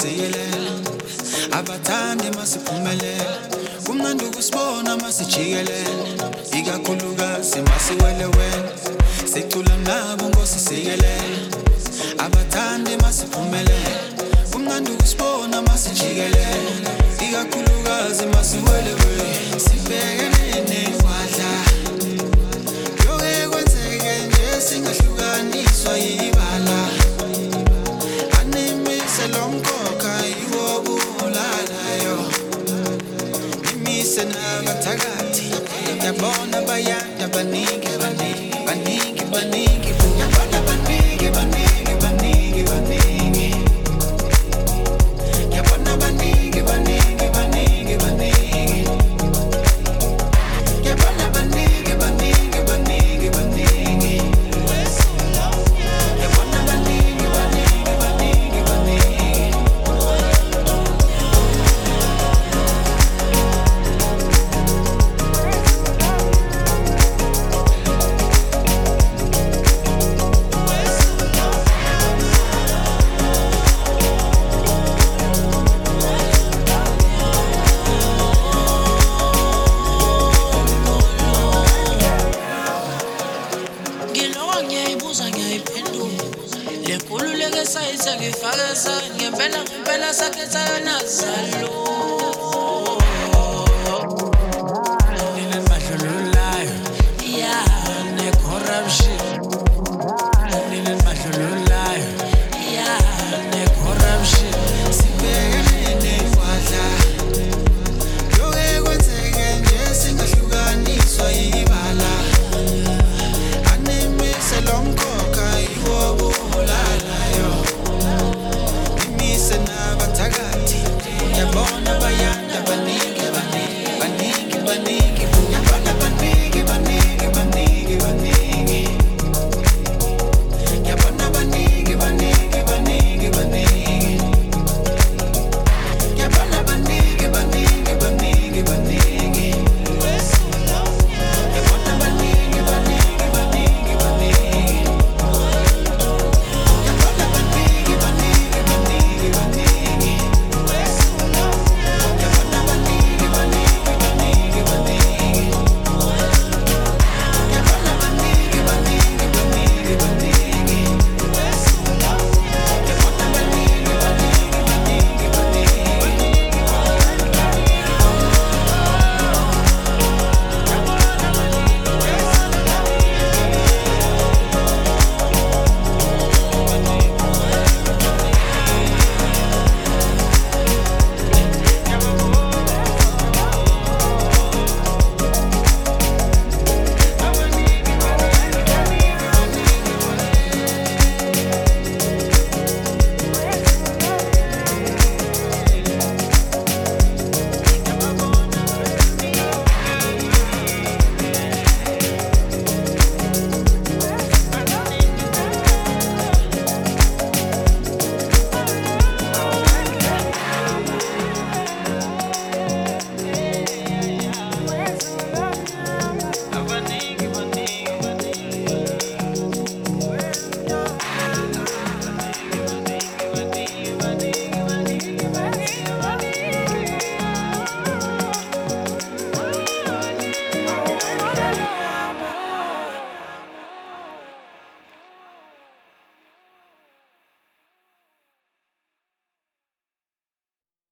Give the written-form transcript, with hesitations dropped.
siyelela abathande masiphumelela kumnandi ukusibona masijikelele ikakhulukazi masiwelewele sicula nabo ngosisiyelela abathande masiphumelela kumnandi ukusibona masijikelele ikakhulukazi masiwelewele sibhekene nekwadla yoke kwenzeke nje singahlukaniswa yibala animise lomkhokha yiwo bulalayo imise nakathakathi yabona bayanda baningi baningi baningi baningi yabona baningi baningi baningi baningi yabona baningi baningi baningi baningi yabona baningi baningi baningi baningi yabona baningi baningi baningi baningi Ngilowa ngiyayibuza ngiyayiphendula lekhululeke sayithe ngifake ngempela sakhe sayona